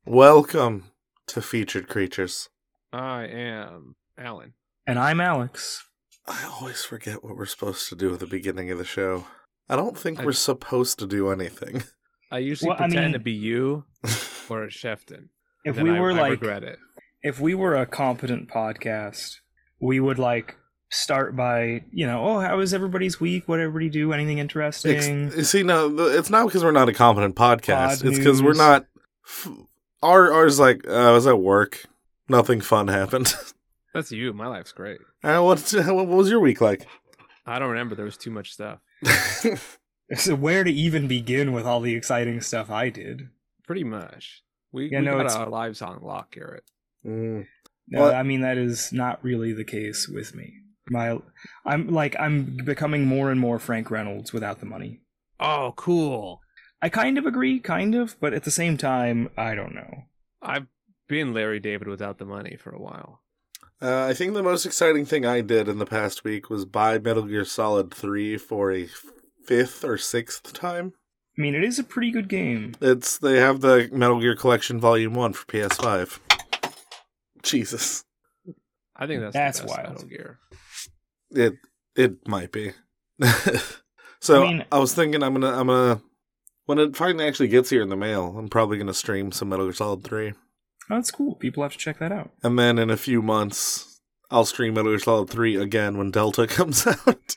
Welcome to Featured Creatures. I am Alan. And I'm Alex. I always forget what we're supposed to do at the beginning of the show. I don't think we're supposed to do anything. I usually pretend to be you or a Shefton. If we were I regret it. If we were a competent podcast, we would start by, how was everybody's week? What did everybody do? Anything interesting? See, no, it's not because we're not a competent podcast. It's because we're not. Ours I was at work. Nothing fun happened. That's you. My life's great. What was your week like? I don't remember. There was too much stuff. So where to even begin with all the exciting stuff I did? Pretty much. We got our lives on lock, Garrett. No, I mean, that is not really the case with me. I'm becoming more and more Frank Reynolds without the money. Oh, cool. I kind of agree, but at the same time, I don't know. I've been Larry David without the money for a while. I think the most exciting thing I did in the past week was buy Metal Gear Solid 3 for a 5th or 6th time. I mean, it is a pretty good game. They have the Metal Gear Collection Volume 1 for PS5. Jesus. I think that's the best wild. Metal Gear. It might be. So I was thinking I'm gonna when it finally actually gets here in the mail, I'm probably gonna stream some Metal Gear Solid 3. Oh, that's cool. People have to check that out. And then in a few months, I'll stream Metal Gear Solid 3 again when Delta comes out.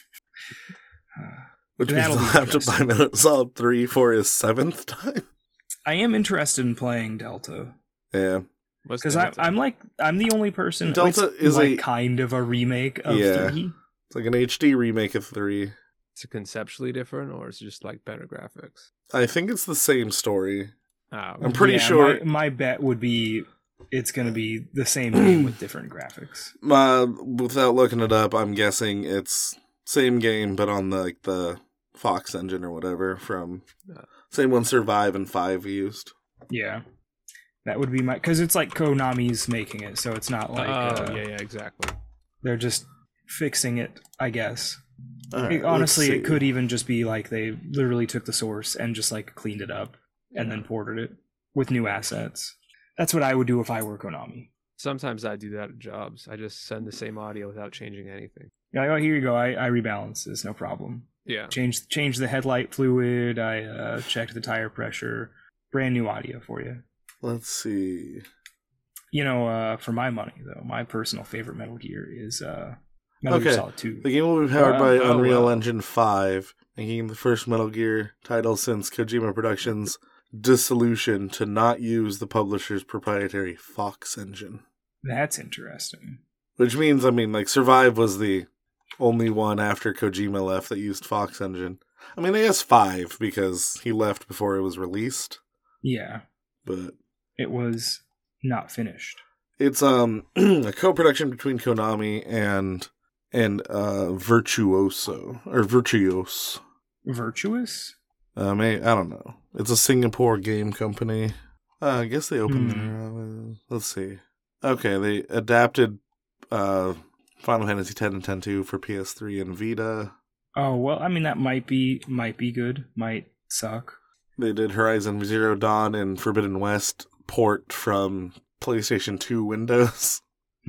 Which means I'll have to buy Metal Gear Solid 3 for his 7th time. I am interested in playing Delta. Yeah. Because I'm the only person. Delta is kind of a remake of 3. It's like an HD remake of 3. Is it conceptually different, or is it just better graphics? I think it's the same story. Oh, I'm pretty sure. My bet would be it's going to be the same game with different graphics. Without looking it up, I'm guessing it's same game, but on the Fox engine or whatever from same one Survive and 5 used. Yeah. That would be because it's Konami's making it, so it's not yeah, exactly. They're just fixing it, I guess. Right, honestly, it could even just be they literally took the source and just cleaned it up and then ported it with new assets. That's what I would do if I were Konami. Sometimes I do that at jobs. I just send the same audio without changing anything. Yeah, oh, here you go. I rebalance this, no problem. Yeah. Change the headlight fluid. I checked the tire pressure. Brand new audio for you. Let's see. For my money, though, my personal favorite Metal Gear is Metal Gear Solid 2. The game will be powered by Unreal Engine 5, making the first Metal Gear title since Kojima Productions' dissolution to not use the publisher's proprietary Fox engine. That's interesting. Which means, Survive was the only one after Kojima left that used Fox engine. I guess 5, because he left before it was released. Yeah. But it was not finished. It's a co-production between Konami and Virtuoso or Virtuos. Virtuous? I don't know. It's a Singapore game company. I guess they opened their. Let's see. Okay, they adapted Final Fantasy X and X-2 for PS3 and Vita. Oh well, that might be good. Might suck. They did Horizon Zero Dawn and Forbidden West port from PlayStation 2 Windows.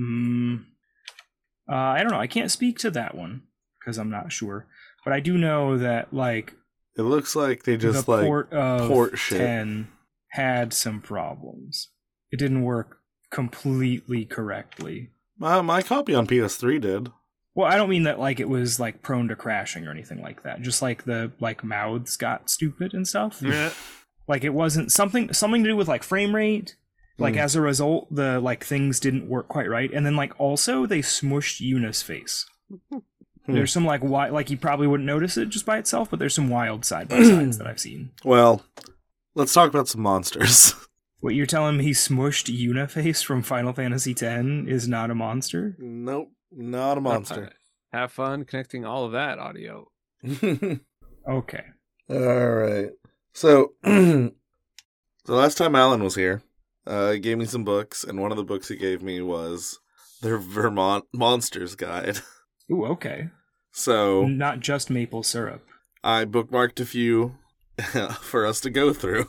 I don't know. I can't speak to that one because I'm not sure. But I do know that it looks like they just the port shit. 10 had some problems. It didn't work completely correctly. My copy on PS3 did. Well, I don't mean that it was prone to crashing or anything like that. Just the mouths got stupid and stuff. Yeah. It wasn't something to do with frame rate. As a result, the things didn't work quite right, and then also they smushed Yuna's face. There's some you probably wouldn't notice it just by itself, but there's some wild side by sides that I've seen. Well, let's talk about some monsters. What, you're telling me smushed Yuna face from Final Fantasy X is not a monster? Nope, not a monster. Have fun connecting all of that audio. Okay. All right. So, the last time Alan was here, he gave me some books, and one of the books he gave me was their Vermont Monsters Guide. Ooh, okay. So, not just maple syrup. I bookmarked a few for us to go through.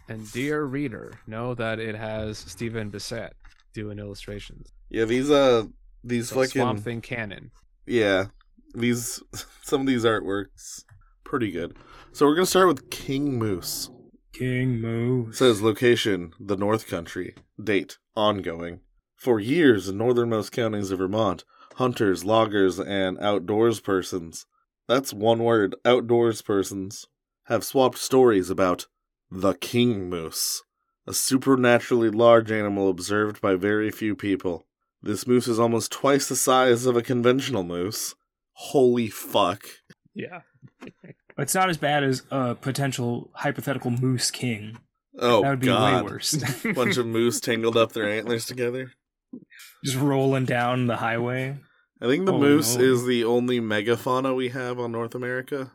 And dear reader, know that it has Stephen Bissett doing illustrations. Yeah, these So fucking Swamp Thing canon. yeah, these some of these artworks pretty good. So we're gonna start with King Moose. King Moose. It says location: the North Country. Date: ongoing. For years in northernmost counties of Vermont, hunters, loggers, and outdoors persons. That's one word. Outdoors persons have swapped stories about the king moose, a supernaturally large animal observed by very few people. This moose is almost twice the size of a conventional moose. Holy fuck. Yeah. It's not as bad as a potential hypothetical moose king. Oh, That would be God. way worse. Bunch of moose tangled up their antlers together. Just rolling down the highway. I think the Oh, moose no. is the only megafauna we have on North America.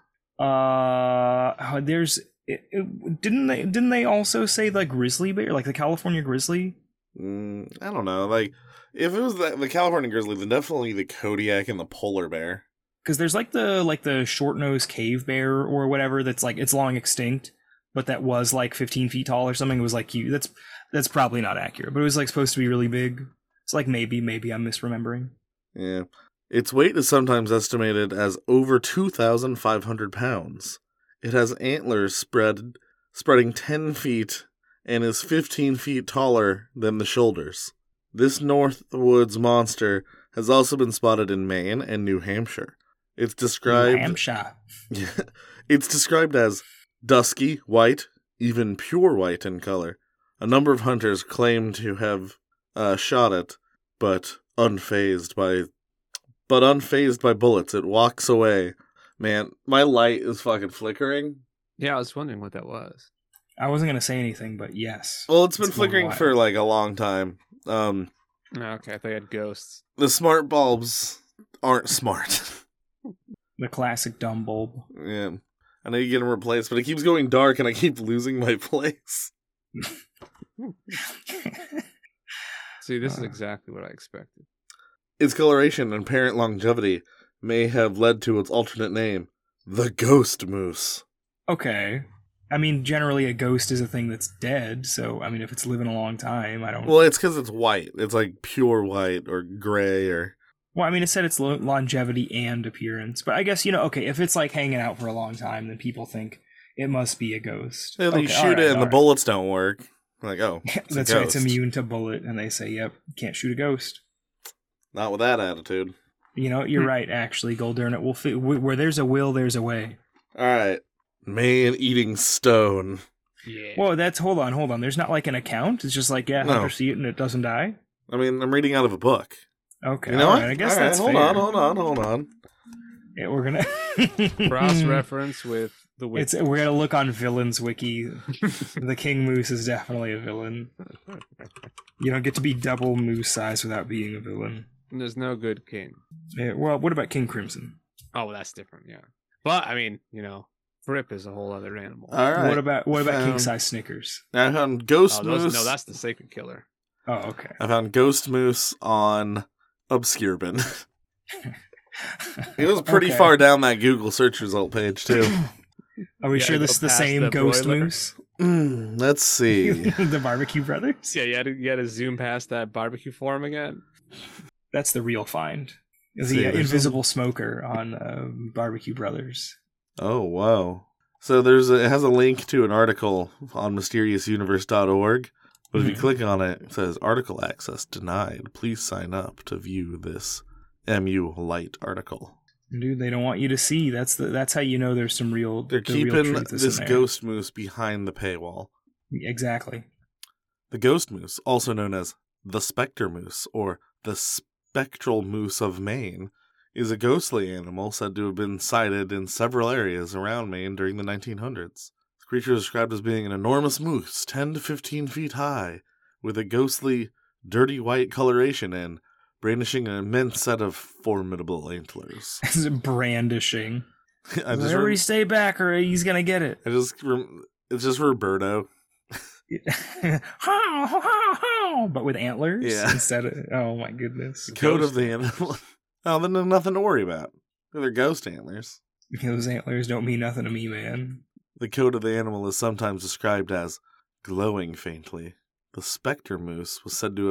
There's didn't they also say the grizzly bear, like the California grizzly? I don't know. Like, if it was the California grizzly, then definitely the Kodiak and the polar bear. Because there's like the short nosed cave bear or whatever that's like it's long extinct, but that was like 15 feet tall or something. It was like that's probably not accurate, but it was like supposed to be really big. It's like maybe I'm misremembering. Yeah. Its weight is sometimes estimated as over 2,500 pounds. It has antlers spreading 10 feet and is 15 feet taller than the shoulders. This Northwoods monster has also been spotted in Maine and New Hampshire. It's described Hampshire. It's described as dusky, white, even pure white in color. A number of hunters claim to have shot it, but unfazed by bullets. It walks away. Man, my light is fucking flickering. Yeah, I was wondering what that was. I wasn't gonna say anything, but yes. Well, it's been It's going flickering wild. for like a long time. Okay, I thought you had ghosts. The smart bulbs aren't smart. The classic dumb bulb. Yeah. I know you get them replaced, but it keeps going dark and I keep losing my place. See, this is exactly what I expected. Its coloration and apparent longevity may have led to its alternate name, the ghost moose. Okay. I mean, generally a ghost is a thing that's dead, so I mean, if it's living a long time, I don't. Well, it's because it's white. It's like pure white or gray or... Well, I mean, it said its longevity and appearance, but I guess okay, if it's like hanging out for a long time, then people think it must be a ghost. Yeah, Okay, you shoot alright, it and the alright. bullets don't work. Like, oh, it's That's a right. ghost. It's immune to bullet, and they say, "Yep, can't shoot a ghost." Not with that attitude. You're right. Actually, Goldern, it will fit. Where there's a will, there's a way. All right, man-eating stone. Yeah. Whoa, hold on. There's not like an account. It's just like, yeah, No. hunter see it and it doesn't die. I mean, I'm reading out of a book. Okay, You know alright, what? I guess All right, that's hold fair. on. Hold on. Yeah, we're gonna Cross-reference with the witch. We're gonna look on villains wiki. The king moose is definitely a villain. You don't get to be double moose size without being a villain. And there's no good king. Yeah, well, what about King Crimson? Oh, well, that's different, yeah. But, I mean, Fripp is a whole other animal. All right. What about King Um, size Snickers? I found ghost Oh, moose. no, that's the sacred killer. Oh, okay. I found ghost moose on Obscurebin. It was pretty Okay. far down that Google search result page too. Are we You sure gotta this is go the past same the ghost broiler. moose? Let's see. The Barbecue Brothers? Yeah, you had to zoom past that barbecue forum again. That's the real find. Is See, the there's invisible smoker on Barbecue Brothers. Oh wow! So it has a link to an article on mysteriousuniverse.org. But if you Mhm. click on it, it says article access denied. Please sign up to view this MU Light article. Dude, they don't want you to see. That's how you know there's some real. They're the real keeping truth is this in there. ghost moose behind the paywall. Exactly. The ghost moose, also known as the specter moose or the spectral moose of Maine, is a ghostly animal said to have been sighted in several areas around Maine during the 1900s. The creature is described as being an enormous moose, 10 to 15 feet high, with a ghostly, dirty white coloration and brandishing an immense set of formidable antlers. It's brandishing. I just Everybody stay back or he's gonna get it. it's just Roberto. But with antlers Yeah. instead of. Oh my goodness. Coat of the animal. Oh, then there's nothing to worry about. They're ghost antlers. Those antlers don't mean nothing to me, man. The coat of the animal is sometimes described as glowing faintly. The specter moose was said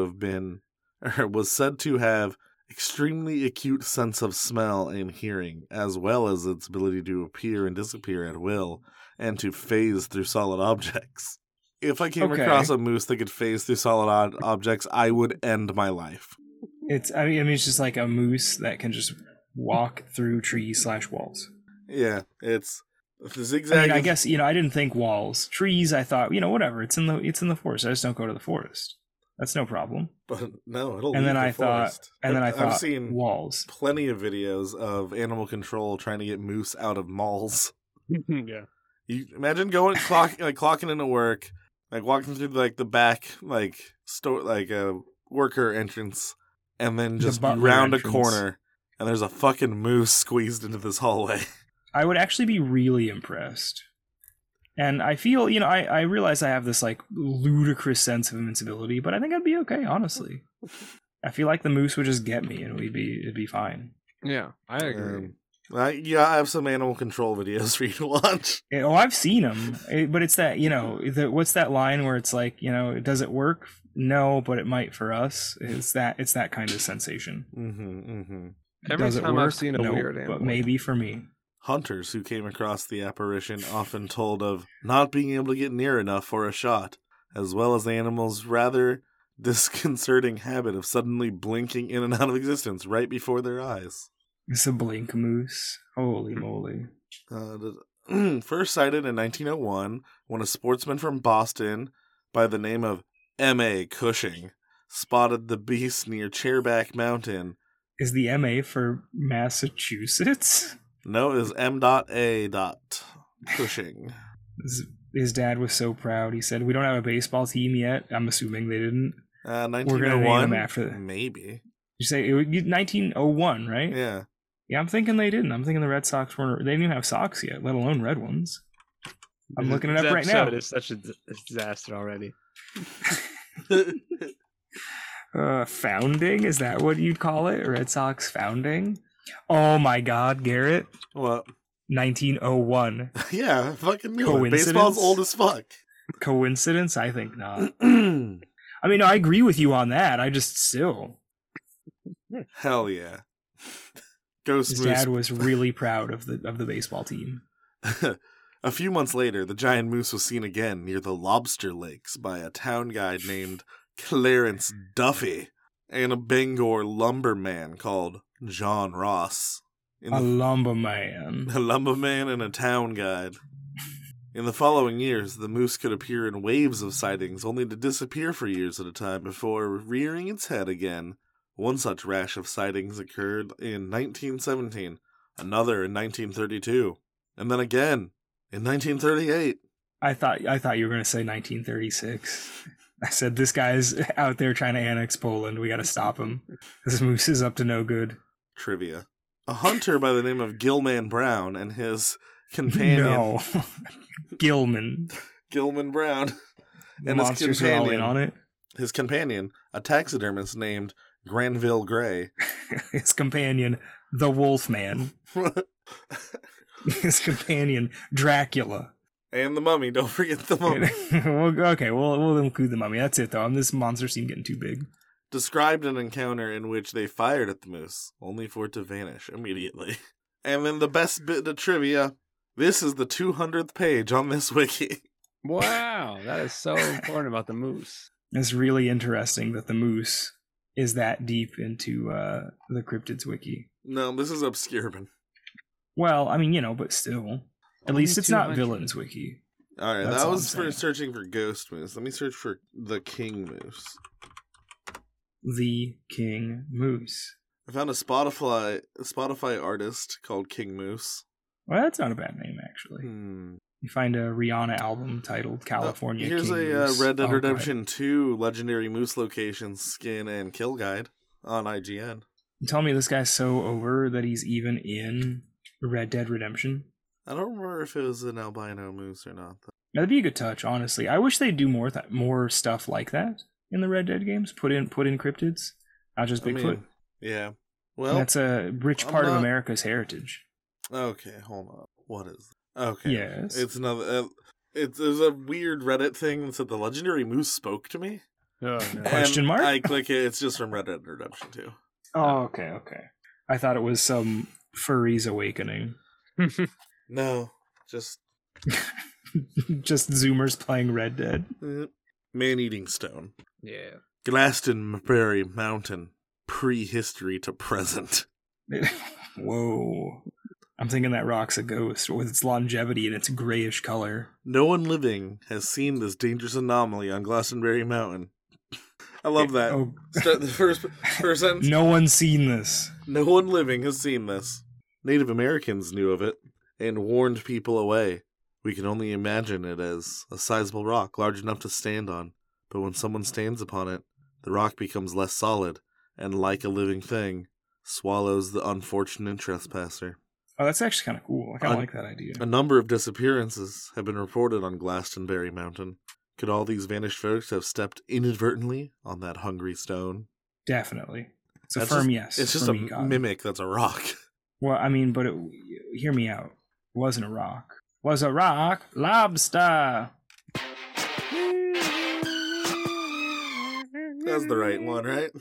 to have extremely acute sense of smell and hearing, as well as its ability to appear and disappear at will, and to phase through solid objects. If I came across a moose that could phase through solid objects, I would end my life. It's just like a moose that can just walk through trees/walls. Yeah, it's zigzag. I guess, I didn't think walls. Trees, I thought, whatever. It's in the forest. I just don't go to the forest. That's no problem. But no, it'll. And then I thought. I've seen walls. Plenty of videos of animal control trying to get moose out of malls. Yeah. You imagine clocking into work, like walking through the back store worker entrance, and then just round a corner, and there's a fucking moose squeezed into this hallway. I would actually be really impressed. And I feel, I realize I have this ludicrous sense of invincibility, but I think I'd be okay, honestly. I feel like the moose would just get me and it'd be fine. Yeah, I agree. I have some animal control videos for you to watch. I've seen them, but it's that, what's that line where it's like, does it work? No, but it might for us. It's that kind of sensation. Every time I've seen a weird animal, but maybe for me. Hunters who came across the apparition often told of not being able to get near enough for a shot, as well as the animal's rather disconcerting habit of suddenly blinking in and out of existence right before their eyes. It's a blink moose. Holy moly. First sighted in 1901 when a sportsman from Boston by the name of M.A. Cushing spotted the beast near Chairback Mountain. Is the M.A. for Massachusetts? No, it is M.A. Cushing. His dad was so proud. He said, "We don't have a baseball team yet." I'm assuming they didn't. 1901? We're going to name him after Maybe. You say it would be 1901, right? Yeah. Yeah, I'm thinking they didn't. I'm thinking the Red Sox weren't. They didn't even have socks yet, let alone red ones. I'm looking it up right now. It's such a disaster already. Founding? Is that what you'd call it? Red Sox founding? Oh my God, Garrett. What? 1901. Yeah, fucking knew it. Baseball's old as fuck. Coincidence? I think not. I mean, I agree with you on that. I just still. Hell yeah. Ghost His Moose. dad was really proud of the baseball team. A few months later, the giant moose was seen again near the Lobster Lakes by a town guide named Clarence Duffy and a Bangor lumberman called John Ross. A lumberman. A lumberman and a town guide. In the following years, the moose could appear in waves of sightings, only to disappear for years at a time before rearing its head again. One such rash of sightings occurred in 1917, another in 1932, and then again in 1938. I thought you were going to say 1936. I said, this guy's out there trying to annex Poland. We got to stop him. This moose is up to no good. Trivia. A hunter by the name of Gilman Brown and his companion... No. Gilman Brown. And his companion. On it. His companion, a taxidermist named Granville Gray. His companion, the Wolfman. His companion, Dracula. And the mummy. Don't forget the mummy. Okay, we'll include the mummy. That's it, though. This monster seemed getting too big. Described an encounter in which they fired at the moose, only for it to vanish immediately. And then the best bit of trivia. This is the 200th page on this wiki. Wow, that is so important about the moose. It's really interesting that the moose is that deep into the cryptids wiki. No, this is Obscurban. Well, I mean, but still. At least it's not Villains wiki. Alright, that was for searching for ghost moose. Let me search for the king moose. The King Moose. I found a Spotify artist called King Moose. Well, that's not a bad name, actually. You find a Rihanna album titled California Here's King a Moose. Red Dead Redemption 2 Legendary Moose Location Skin and Kill Guide on IGN. You tell me this guy's so over that he's even in Red Dead Redemption? I don't remember if it was an albino moose or not. That'd be a good touch, honestly. I wish they'd do more stuff like that in the Red Dead games. Put in cryptids, not just Bigfoot. Yeah. Well, that's a rich part of America's heritage. Okay, hold on. What is it? Okay. Yes. It's another There's a weird Reddit thing that said the legendary moose spoke to me. Oh, no. Question mark? I click it. It's just from Red Dead Redemption 2. Oh, okay. I thought it was some furry's awakening. No, just Just Zoomers playing Red Dead. man-eating stone. Yeah. Glastonbury Mountain, prehistory to present. Whoa. I'm thinking that rock's a ghost with its longevity and its grayish color. No one living has seen this dangerous anomaly on Glastonbury Mountain. I love that. Oh. Start the first sentence. No one's seen this. No one living has seen this. Native Americans knew of it and warned people away. We can only imagine it as a sizable rock large enough to stand on. But when someone stands upon it, the rock becomes less solid and, like a living thing, swallows the unfortunate trespasser. Oh, that's actually kind of cool. I kind of like that idea. A number of disappearances have been reported on Glastonbury Mountain. Could all these vanished folks have stepped inadvertently on that hungry stone? Definitely. It's a That's firm just- yes. It's just for a me, God. mimic that's a rock. Well, I mean, but hear me out. It wasn't a rock. Was a rock lobster. That's the right one, right?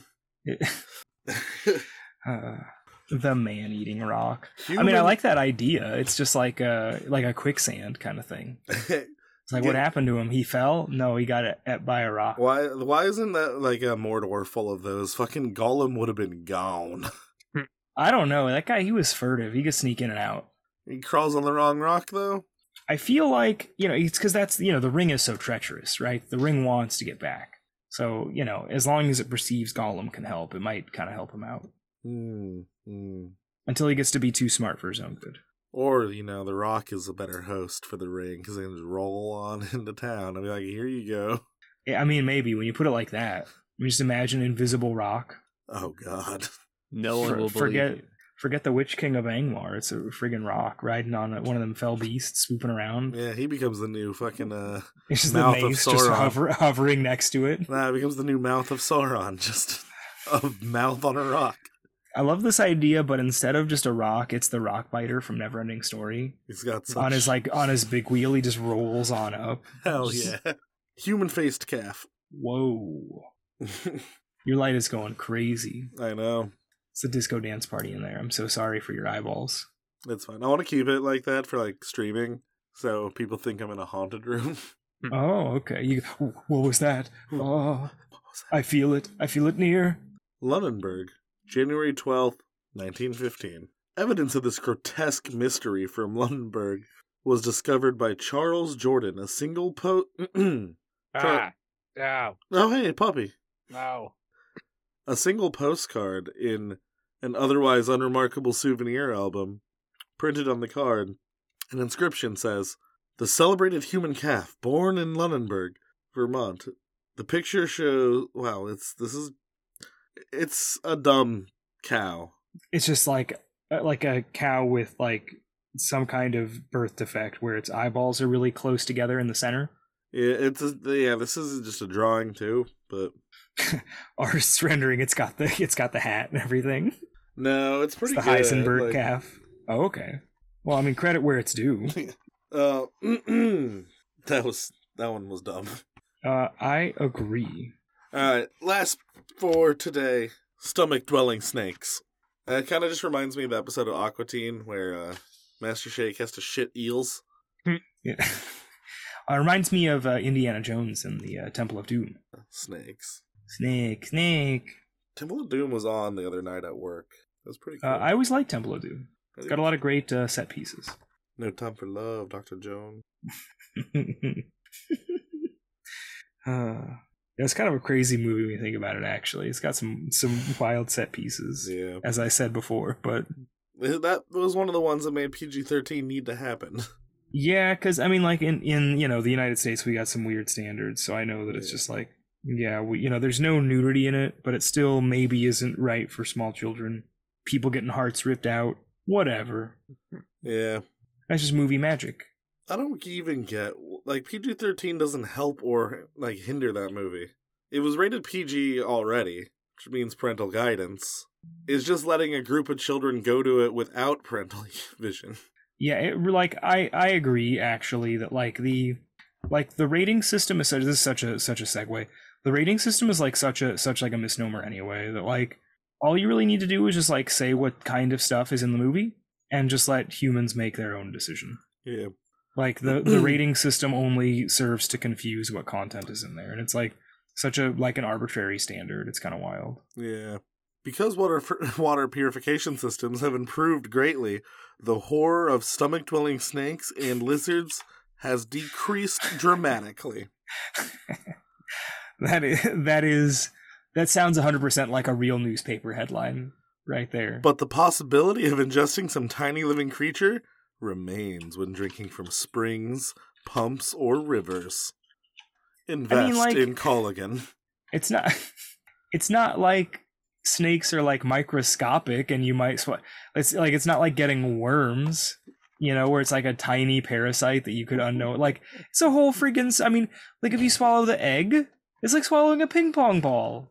The man-eating rock. I mean, I like that idea. It's just like a quicksand kind of thing. It's like, what happened to him? He fell? No, he got it by a rock. Why isn't that like a Mordor full of those? Fucking Gollum would have been gone. I don't know. That guy, he was furtive. He could sneak in and out. He crawls on the wrong rock, though. I feel like, it's because that's, the ring is so treacherous, right? The ring wants to get back. So, as long as it perceives Gollum can help, it might kind of help him out. Until he gets to be too smart for his own good. Or, the rock is a better host for the ring because they can just roll on into town and be like, here you go. Yeah, I mean, maybe when you put it like that. Just imagine invisible rock. Oh, God. No one will believe you. Forget the Witch King of Angmar. It's a friggin' rock riding on one of them fell beasts, swooping around. Yeah, he becomes the new fucking It's just mouth the mace of just Sauron. hovering next to it. Nah, it becomes the new mouth of Sauron. Just a mouth on a rock. I love this idea, but instead of just a rock, it's the rock biter from Neverending Story. He's got such... on his big wheel, he just rolls on up. Hell yeah. Human-faced calf. Whoa. Your light is going crazy. I know. It's a disco dance party in there. I'm so sorry for your eyeballs. It's fine. I want to keep it like that for like streaming, so people think I'm in a haunted room. Oh, okay. What was that? Oh, I feel it. I feel it near. Lunenburg, January 12th, 1915. Evidence of this grotesque mystery from Lunenburg was discovered by Charles Jordan, a single Ow. Oh, hey, puppy. Ow. A single postcard in an otherwise unremarkable souvenir album. Printed on the card, an inscription says, "The celebrated human calf, born in Lunenburg, Vermont." The picture shows... Wow, it's a dumb cow. It's just like a cow with like some kind of birth defect where its eyeballs are really close together in the center. Yeah, this is just a drawing too, but Artist's rendering, it's got the hat and everything. no, it's pretty It's the good. Heisenberg calf. Oh, okay. Well, I mean, credit where it's due. That one was dumb. I agree. Alright, last for today, stomach-dwelling snakes. It kind of just reminds me of the episode of Aqua Teen where Master Shake has to shit eels. Yeah. It reminds me of Indiana Jones and the Temple of Doom. Snakes. Snake. Temple of Doom was on the other night at work. It was pretty cool. I always liked Temple of Doom. It's got a lot of great set pieces. No time for love, Dr. Jones. It's kind of a crazy movie when you think about it, actually. It's got some wild set pieces, Yeah. as I said before, but... That was one of the ones that made PG-13 need to happen. Yeah, because, I mean, like, in the United States, we got some weird standards, so I know that it's just like, yeah, there's no nudity in it, but it still maybe isn't right for small children. People getting hearts ripped out, whatever. Yeah. That's just movie magic. I don't even get, like, PG-13 doesn't help or, like, hinder that movie. It was rated PG already, which means parental guidance. It's just letting a group of children go to it without parental vision. Yeah, I agree, actually, that, like, the Like the rating system is such this is such a segue. The rating system is like such like a misnomer anyway, that like all you really need to do is just like say what kind of stuff is in the movie and just let humans make their own decision. Yeah. Like the rating system only serves to confuse what content is in there, and it's like such a like an arbitrary standard. It's kind of wild. Yeah. Because water purification systems have improved greatly, the horror of stomach-dwelling snakes and lizards has decreased dramatically. That sounds 100% like a real newspaper headline right there. But the possibility of ingesting some tiny living creature remains when drinking from springs, pumps, or rivers. Invest in Culligan. It's not like snakes are like microscopic and you might it's not like getting worms, you know, where it's like a tiny parasite that you could unknow. Like it's a whole freaking, I mean, like if you swallow the egg, it's like swallowing a ping pong ball.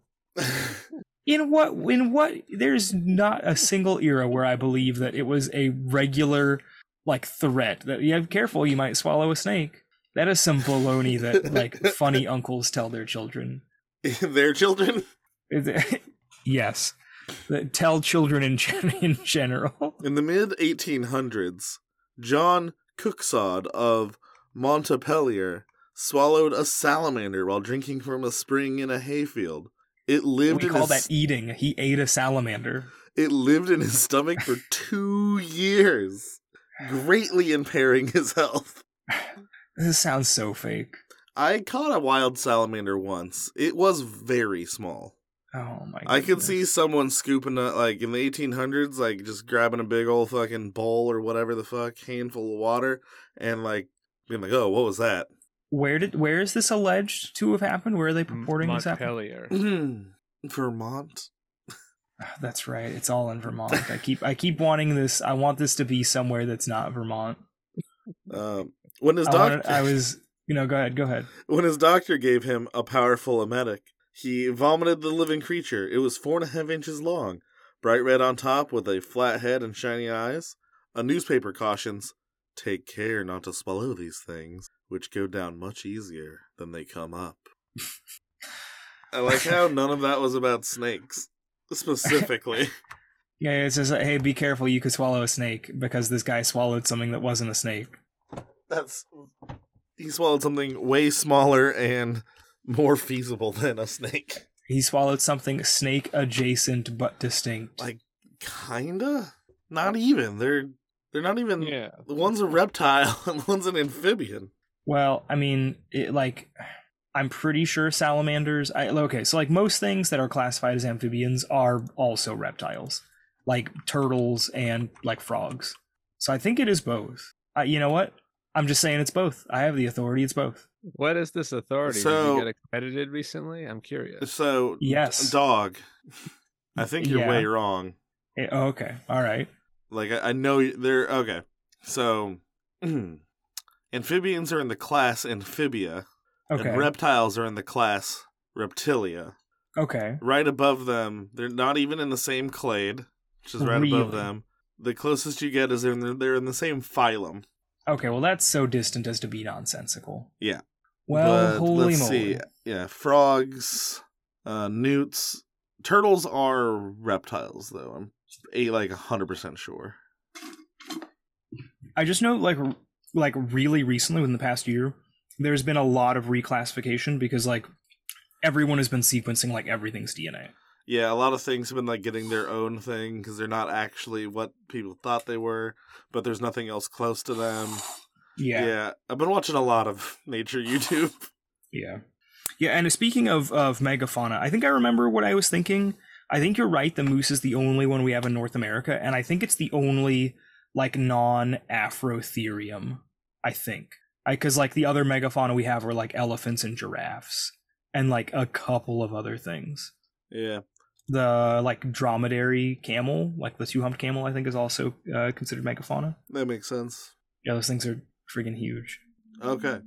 In what there's not a single era where I believe that it was a regular like threat that you have careful, you might swallow a snake. That is some baloney that like funny uncles tell their children. Their children? Yes. That tell children in general. In the mid-1800s, John Cooksod of Montpellier swallowed a salamander while drinking from a spring in a hayfield. It lived we call that eating. He ate a salamander. It lived in his stomach for 2 years, greatly impairing his health. This sounds so fake. I caught a wild salamander once. It was very small. Oh my god. I could see someone scooping it, like, in the 1800s, like, just grabbing a big old fucking bowl or whatever the fuck, handful of water, and, like, being like, oh, what was that? Where is this alleged to have happened? Where are they purporting this happened? Montpellier. Vermont? That's right. It's all in Vermont. I keep wanting this. I want this to be somewhere that's not Vermont. When his doctor... go ahead. When his doctor gave him a powerful emetic, he vomited the living creature. It was 4.5 inches long, bright red on top with a flat head and shiny eyes. A newspaper cautions, take care not to swallow these things, which go down much easier than they come up. I like how none of that was about snakes, specifically. Yeah, it says, hey, be careful, you could swallow a snake, because this guy swallowed something that wasn't a snake. He swallowed something way smaller and more feasible than a snake. He swallowed something snake adjacent but distinct. Like, kinda? Not even. They're not even... Yeah. One's a reptile and one's an amphibian. Well, I mean, I'm pretty sure salamanders... so like most things that are classified as amphibians are also reptiles. Like turtles and like frogs. So I think it is both. You know what? I'm just saying it's both. I have the authority, it's both. What is this authority? Did you get accredited recently? I'm curious. So, yes. Dog. I think you're way wrong. Okay, all right. Like, I know they're... Okay. So, amphibians are in the class Amphibia. Okay. And reptiles are in the class Reptilia. Okay. Right above them, they're not even in the same clade, which is right above them. The closest you get is they're in the same phylum. Okay, well that's so distant as to be nonsensical. Yeah. Well, but holy let's moly. see. Yeah, frogs, newts. Turtles are reptiles, though. I'm like 100% sure. I just know, like really recently, within the past year, there's been a lot of reclassification because, like, everyone has been sequencing, like, everything's DNA. Yeah, a lot of things have been, like, getting their own thing because they're not actually what people thought they were, but there's nothing else close to them. Yeah. I've been watching a lot of nature YouTube. Yeah. Yeah, and speaking of megafauna, I think I remember what I was thinking. I think you're right, the moose is the only one we have in North America, and I think it's the only, like, non-Afrotherium, I think. Because, like, the other megafauna we have are, like, elephants and giraffes, and, like, a couple of other things. Yeah. The, like, dromedary camel, like the two-humped camel, I think is also considered megafauna. That makes sense. Yeah, those things are friggin' huge. Okay.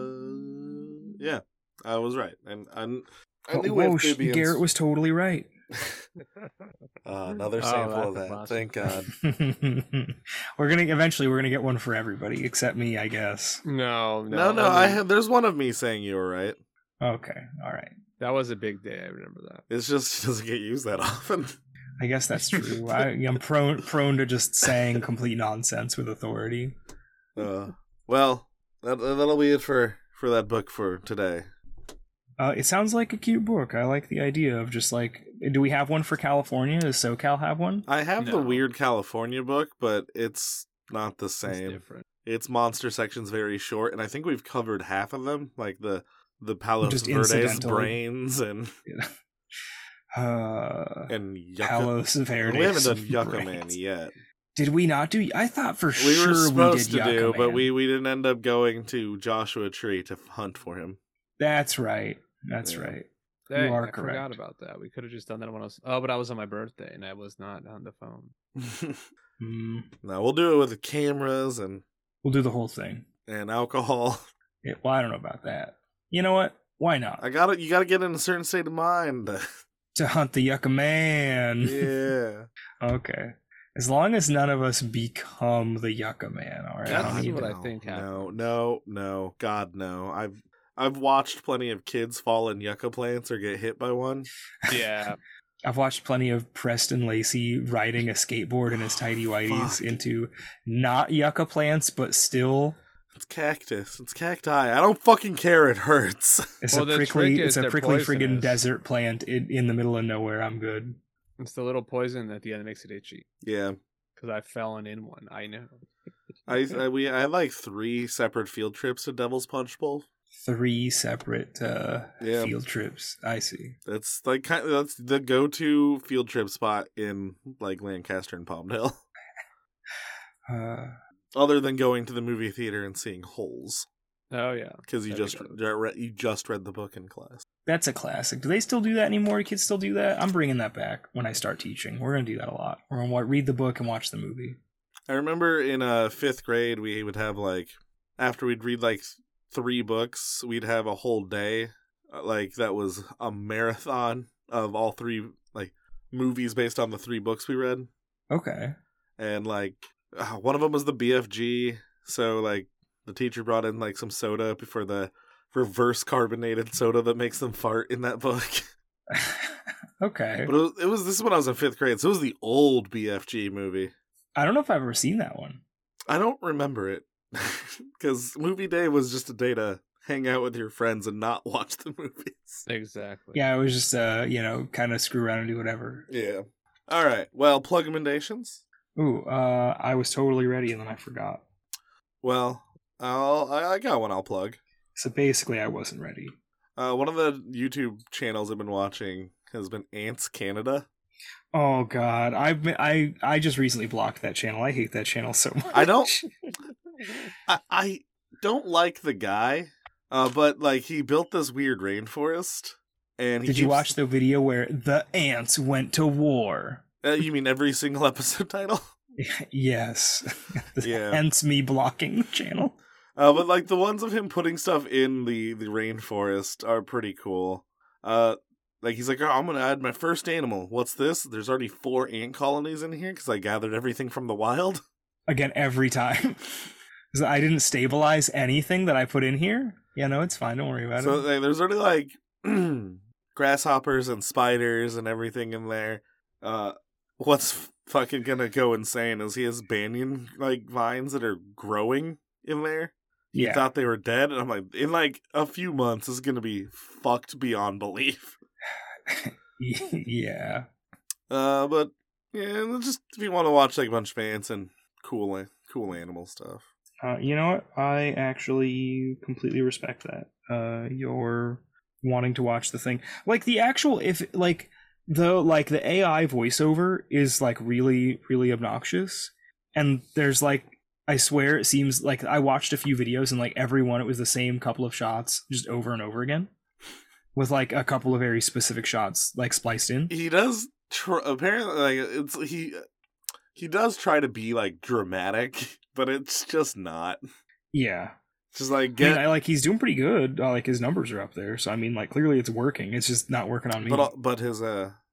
Yeah, I was right. And I knew amphibians... Garrett was totally right. Another Oh, sample that's of a that. Thank God. we're gonna get one for everybody except me, I guess. No. No, I have. There's one of me saying you were right. Okay, all right. That was a big day. I remember that. It's just it doesn't get used that often. I guess that's true. I'm prone to just saying complete nonsense with authority. Well, that'll be it for that book for today. It sounds like a cute book. I like the idea of just like, do we have one for California? Does SoCal have one? I have the No. Weird California book, but it's not the It's same. different. Its monster section's very short, and I think we've covered half of them, like the Palos Just Verdes incidentally. brains and Yucca. Palos Verdes. We haven't done Yucca brains. Man yet. Did we not do? I thought for We sure were supposed we did to do, Yucca but Man. we didn't end up going to Joshua Tree to hunt for him. That's right. That's Yeah. right. Dang, are I forgot correct. about that. We could have just done that when I was. Oh, but I was on my birthday and I was not on the phone. No, we'll do it with cameras and We'll do the whole thing. alcohol. Yeah, well, I don't know about that. You know what? Why not? You gotta get in a certain state of mind. To hunt the Yucca Man. Yeah. Okay. As long as none of us become the Yucca Man, all right? I don't That's need what that. I think happened. No. God, no. I've watched plenty of kids fall in yucca plants or get hit by one. Yeah. I've watched plenty of Preston Lacey riding a skateboard in his tidy whities Fuck. into not yucca plants, but still It's cactus. It's cacti. I don't fucking care. It hurts. it's Well, a the prickly trick is they're friggin' poisonous. desert plant in the middle of nowhere. I'm good. It's the little poison at the end that makes it itchy. Yeah. Because I've fallen in one. I know. I had like 3 separate field trips to Devil's Punch Bowl. 3 separate Yeah. field trips. I see. That's that's the go-to field trip spot in like Lancaster and Palmdale. Other than going to the movie theater and seeing Holes, Oh, yeah. because you That'd just read the book in class. That's a classic. Do they still do that anymore? Do kids still do that? I'm bringing that back when I start teaching. We're going to do that a lot. We're going to read the book and watch the movie. I remember in 5th grade we would have like after we'd read like 3 books, we'd have a whole day like that was a marathon of all 3 like movies based on the 3 books we read. Okay. And like one of them was the BFG, so like the teacher brought in like some soda before the reverse carbonated soda that makes them fart in that book. Okay. But this is when I was in 5th grade, so it was the old BFG movie. I don't know if I've ever seen that one. I don't remember it because movie day was just a day to hang out with your friends and not watch the movies. Exactly. Yeah, it was just, kind of screw around and do whatever. Yeah. All right. Well, plug recommendations. Ooh, I was totally ready and then I forgot. Well, I got one I'll plug. So basically, I wasn't ready. One of the YouTube channels I've been watching has been Ants Canada. Oh God, I just recently blocked that channel. I hate that channel so much. I don't like the guy, but like he built this weird rainforest, and Did you watch the video where the ants went to war? You mean every single episode title? Yes. Yeah. Hence me blocking the channel. But like the ones of him putting stuff in the rainforest are pretty cool. Like he's like, oh, I'm gonna add my first animal. What's this? There's already 4 ant colonies in here because I gathered everything from the wild. Again, every time. So I didn't stabilize anything that I put in here. Yeah, no, it's fine. Don't worry about So it. like, there's already like grasshoppers and spiders and everything in there. What's fucking gonna go insane is he has banyan like vines that are growing in there. He Yeah. thought they were dead, and I'm like, in like a few months, this is gonna be fucked beyond belief. Yeah. But yeah, just if you want to watch like a bunch of ants and cool animal stuff. You know what? I actually completely respect that. You're wanting to watch the thing. Like the actual the AI voiceover is like really, really obnoxious. And there's like, I swear it seems like I watched a few videos and like every one it was the same couple of shots just over and over again. With like a couple of very specific shots like spliced in. He does apparently like he does try to be like dramatic, but it's just not. Yeah. It's just like he's doing pretty good. Like his numbers are up there, so I mean, like clearly it's working. It's just not working on me. but his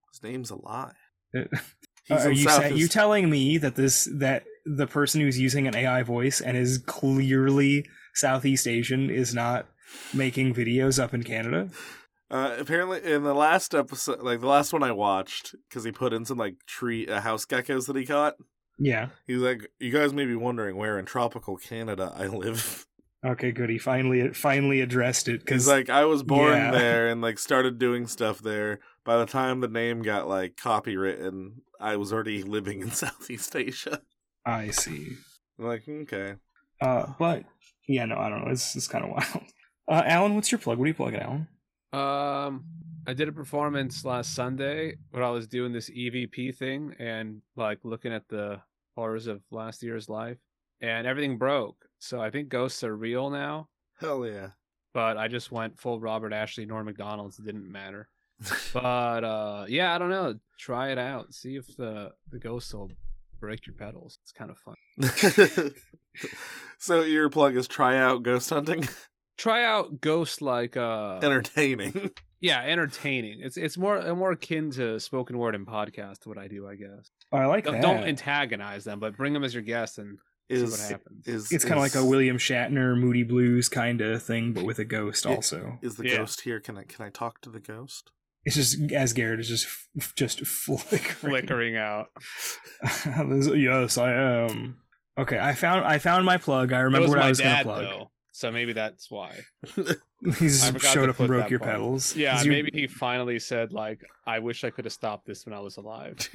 His name's a lie. Are in you Southeast- telling me that the person who's using an AI voice and is clearly Southeast Asian is not making videos up in Canada? Apparently, in the last episode, like the last one I watched, because he put in some like house geckos that he caught. Yeah. He's like, "You guys may be wondering where in tropical Canada I live." Okay, good. He finally addressed it. He's like, "I was born yeah. there and like started doing stuff there. By the time the name got like copywritten, I was already living in Southeast Asia." I see. I'm like, okay. But yeah, no, I don't know. It's kind of wild. Alan, what's your plug? What are you plugging, Alan? I did a performance last Sunday where I was doing this EVP thing and like looking at the horrors of last year's life, and everything broke. So I think ghosts are real now. Hell yeah. But I just went full Robert Ashley, Norm Macdonald's. It didn't matter. But yeah, I don't know. Try it out. See if the ghosts will break your pedals. It's kind of fun. So your plug is try out ghost hunting? Try out ghost like Entertaining. Yeah, entertaining. It's more akin to spoken word and podcast. What I do, I guess. Oh, I like that. Don't antagonize them, but bring them as your guest and see what happens. It's kind of like a William Shatner, Moody Blues kind of thing, but with a ghost also. Is the ghost here? Can I talk to the ghost? It's just as Garrett is just flickering out. Yes, I am. Okay, I found my plug. I remember what I was going to plug. Though, so maybe that's why. He just showed up and broke your pedals. Yeah, maybe he finally said, like, I wish I could have stopped this when I was alive.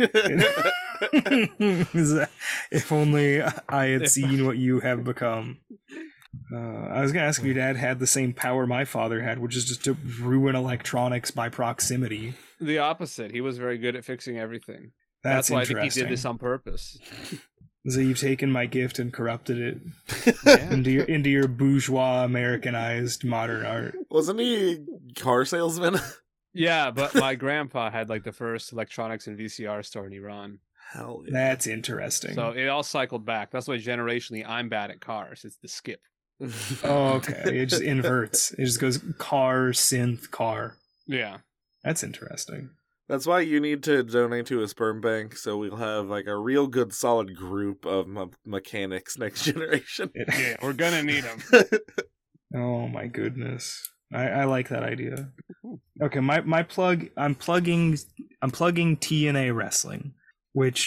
If only I had seen what you have become. I was going to ask if your dad had the same power my father had, which is just to ruin electronics by proximity. The opposite. He was very good at fixing everything. That's why I interesting. think he did this on purpose. So you've taken my gift and corrupted it into your bourgeois Americanized modern art. Wasn't he a car salesman? Yeah, but my grandpa had like the first electronics and VCR store in Iran. Hell yeah. That's interesting. So it all cycled back. That's why generationally I'm bad at cars. It's the skip. Oh, okay. It just inverts. It just goes car, synth, car. Yeah. That's interesting. That's why you need to donate to a sperm bank, so we'll have like a real good solid group of mechanics next generation. Yeah, we're gonna need them. Oh my goodness. I like that idea. Okay, my plug, I'm plugging TNA wrestling, which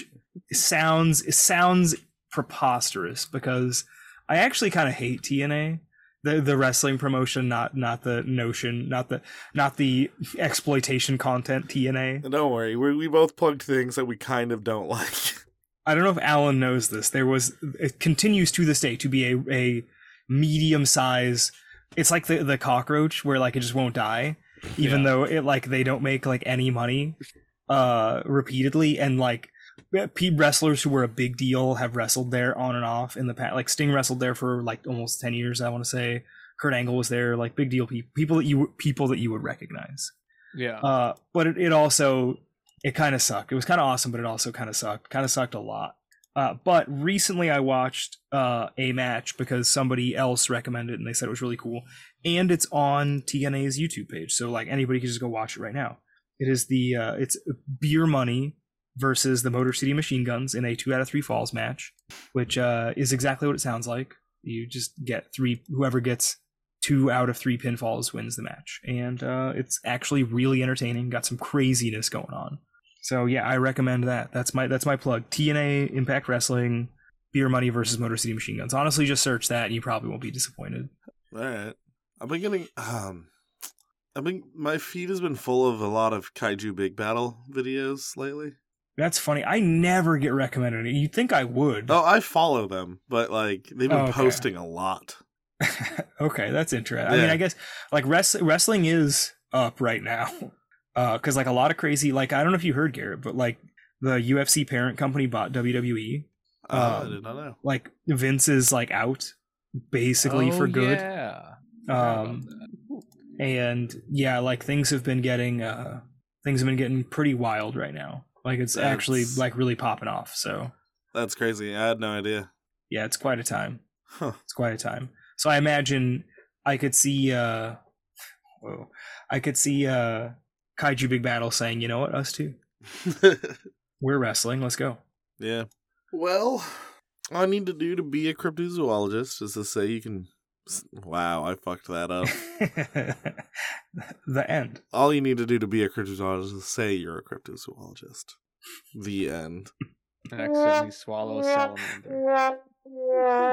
sounds preposterous because I actually kind of hate TNA. The wrestling promotion, not the notion, not the exploitation content TNA. Don't worry, we both plugged things that we kind of don't like. I don't know if Alan knows this. It continues to this day to be a medium size. It's like the cockroach where like it just won't die, even though it like they don't make like any money, repeatedly, and like wrestlers who were a big deal have wrestled there on and off in the past. Like Sting wrestled there for like almost 10 years, I want to say. Kurt Angle was there, like big deal people that you would recognize. Yeah. But it kind of sucked. It was kind of awesome, but it also kind of sucked. Kind of sucked a lot. But recently I watched a match because somebody else recommended it and they said it was really cool. And it's on TNA's YouTube page, so like anybody can just go watch it right now. It is it's Beer Money versus the Motor City Machine Guns in a 2 out of 3 falls match, which is exactly what it sounds like. You just get whoever gets 2 out of 3 pinfalls wins the match. And it's actually really entertaining, got some craziness going on. So yeah, I recommend that. That's my plug. TNA Impact Wrestling, Beer Money versus Motor City Machine Guns. Honestly, just search that and you probably won't be disappointed. All right. I've been getting my feed has been full of a lot of Kaiju Big Battle videos lately. That's funny. I never get recommended it. You'd think I would. Oh, I follow them, but like they've been posting a lot. Okay, that's interesting. Yeah. I mean, I guess like wrestling is up right now. Because like a lot of crazy, like I don't know if you heard, Garrett, but like the UFC parent company bought WWE. I did not know. Like Vince is like out basically for good. Yeah. And yeah, like things have been getting pretty wild right now. Like it's actually like really popping off. So that's crazy. I had no idea. Yeah, it's quite a time. Huh. It's quite a time. So I imagine I could see Kaiju Big Battle saying, you know what, us too. We're wrestling. Let's go. Yeah. Well, all I need to do to be a cryptozoologist is to say you can... Wow, I fucked that up. The end. All you need to do to be a cryptozoologist is say you're a cryptozoologist. The end. Accidentally swallow a salamander.